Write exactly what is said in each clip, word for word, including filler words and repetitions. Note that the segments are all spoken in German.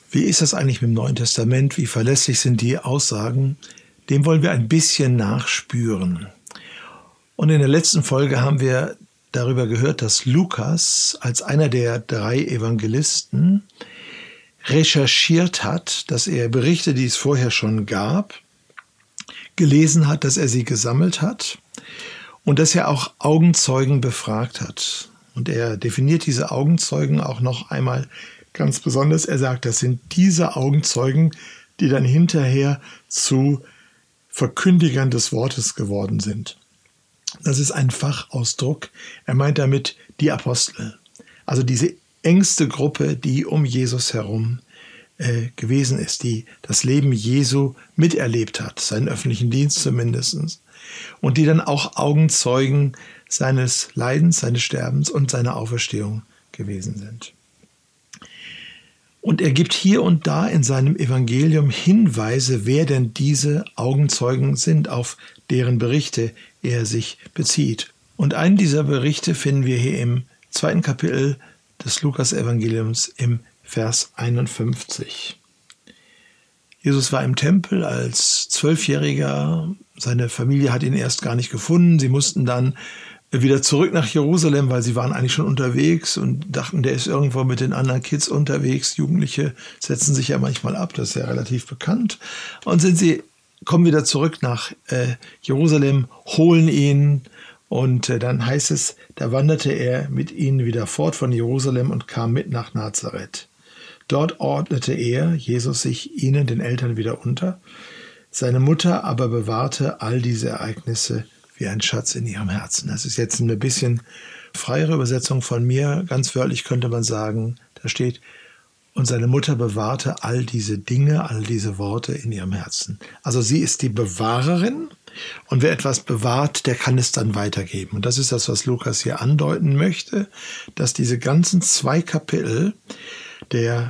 Wie ist das eigentlich mit dem Neuen Testament? Wie verlässlich sind die Aussagen? Dem wollen wir ein bisschen nachspüren. Und in der letzten Folge haben wir darüber gehört, dass Lukas als einer der drei Evangelisten recherchiert hat, dass er Berichte, die es vorher schon gab, gelesen hat, dass er sie gesammelt hat und dass er auch Augenzeugen befragt hat. Und er definiert diese Augenzeugen auch noch einmal ganz besonders. Er sagt, das sind diese Augenzeugen, die dann hinterher zu Verkündigern des Wortes geworden sind. Das ist ein Fachausdruck. Er meint damit die Apostel. Also diese engste Gruppe, die um Jesus herum äh, gewesen ist, die das Leben Jesu miterlebt hat, seinen öffentlichen Dienst zumindest, und die dann auch Augenzeugen seines Leidens, seines Sterbens und seiner Auferstehung gewesen sind. Und er gibt hier und da in seinem Evangelium Hinweise, wer denn diese Augenzeugen sind, auf deren Berichte er sich bezieht. Und einen dieser Berichte finden wir hier im zweiten Kapitel des Lukas-Evangeliums im Vers einundfünfzig. Jesus war im Tempel als Zwölfjähriger. Seine Familie hat ihn erst gar nicht gefunden. Sie mussten dann wieder zurück nach Jerusalem, weil sie waren eigentlich schon unterwegs und dachten, der ist irgendwo mit den anderen Kids unterwegs. Jugendliche setzen sich ja manchmal ab, das ist ja relativ bekannt. Und sind sie, kommen wieder zurück nach äh, Jerusalem, holen ihn und äh, dann heißt es, da wanderte er mit ihnen wieder fort von Jerusalem und kam mit nach Nazareth. Dort ordnete er, Jesus, sich ihnen, den Eltern, wieder unter. Seine Mutter aber bewahrte all diese Ereignisse wie ein Schatz in ihrem Herzen. Das ist jetzt eine bisschen freiere Übersetzung von mir. Ganz wörtlich könnte man sagen, da steht, und seine Mutter bewahrte all diese Dinge, all diese Worte in ihrem Herzen. Also sie ist die Bewahrerin und wer etwas bewahrt, der kann es dann weitergeben. Und das ist das, was Lukas hier andeuten möchte, dass diese ganzen zwei Kapitel der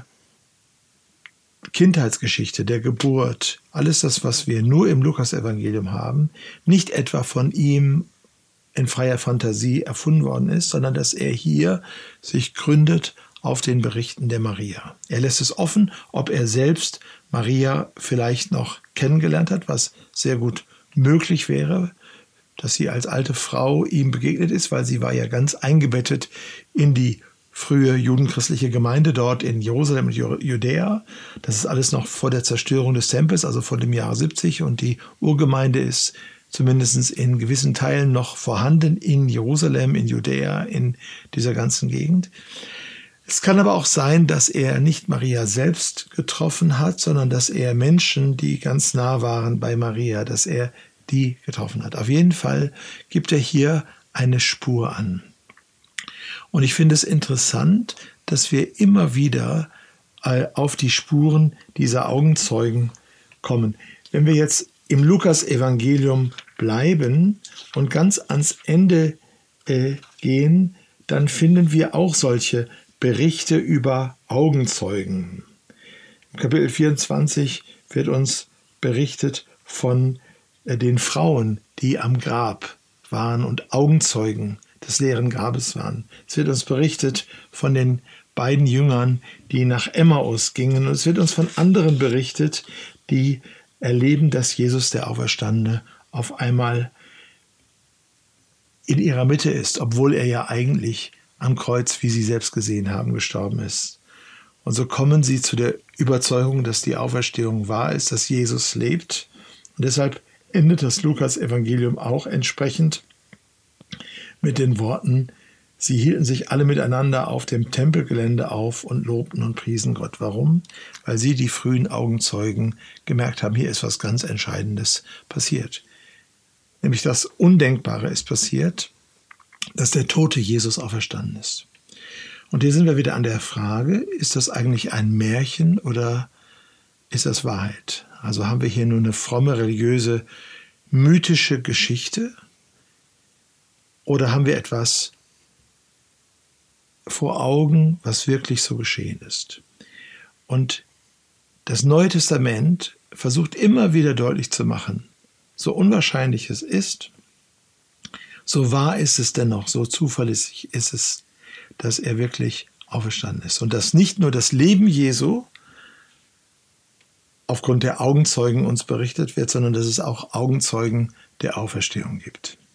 Kindheitsgeschichte, der Geburt, alles das, was wir nur im Lukas-Evangelium haben, nicht etwa von ihm in freier Fantasie erfunden worden ist, sondern dass er hier sich gründet auf den Berichten der Maria. Er lässt es offen, ob er selbst Maria vielleicht noch kennengelernt hat, was sehr gut möglich wäre, dass sie als alte Frau ihm begegnet ist, weil sie war ja ganz eingebettet in die frühe judenchristliche Gemeinde dort in Jerusalem und Judäa. Das ist alles noch vor der Zerstörung des Tempels, also vor dem Jahr siebzig. Und die Urgemeinde ist zumindest in gewissen Teilen noch vorhanden in Jerusalem, in Judäa, in dieser ganzen Gegend. Es kann aber auch sein, dass er nicht Maria selbst getroffen hat, sondern dass er Menschen, die ganz nah waren bei Maria, dass er die getroffen hat. Auf jeden Fall gibt er hier eine Spur an. Und ich finde es interessant, dass wir immer wieder auf die Spuren dieser Augenzeugen kommen. Wenn wir jetzt im Lukas-Evangelium bleiben und ganz ans Ende äh, gehen, dann finden wir auch solche Berichte über Augenzeugen. Im Kapitel vierundzwanzig wird uns berichtet von äh, den Frauen, die am Grab waren und Augenzeugen des leeren Grabes waren. Es wird uns berichtet von den beiden Jüngern, die nach Emmaus gingen. Und es wird uns von anderen berichtet, die erleben, dass Jesus, der Auferstandene, auf einmal in ihrer Mitte ist, obwohl er ja eigentlich am Kreuz, wie sie selbst gesehen haben, gestorben ist. Und so kommen sie zu der Überzeugung, dass die Auferstehung wahr ist, dass Jesus lebt. Und deshalb endet das Lukas-Evangelium auch entsprechend mit den Worten, sie hielten sich alle miteinander auf dem Tempelgelände auf und lobten und priesen Gott. Warum? Weil sie, die frühen Augenzeugen, gemerkt haben, hier ist was ganz Entscheidendes passiert. Nämlich das Undenkbare ist passiert, dass der tote Jesus auferstanden ist. Und hier sind wir wieder an der Frage, ist das eigentlich ein Märchen oder ist das Wahrheit? Also haben wir hier nur eine fromme, religiöse, mythische Geschichte oder haben wir etwas vor Augen, was wirklich so geschehen ist? Und das Neue Testament versucht immer wieder deutlich zu machen, so unwahrscheinlich es ist, so wahr ist es dennoch, so zuverlässig ist es, dass er wirklich auferstanden ist. Und dass nicht nur das Leben Jesu aufgrund der Augenzeugen uns berichtet wird, sondern dass es auch Augenzeugen der Auferstehung gibt.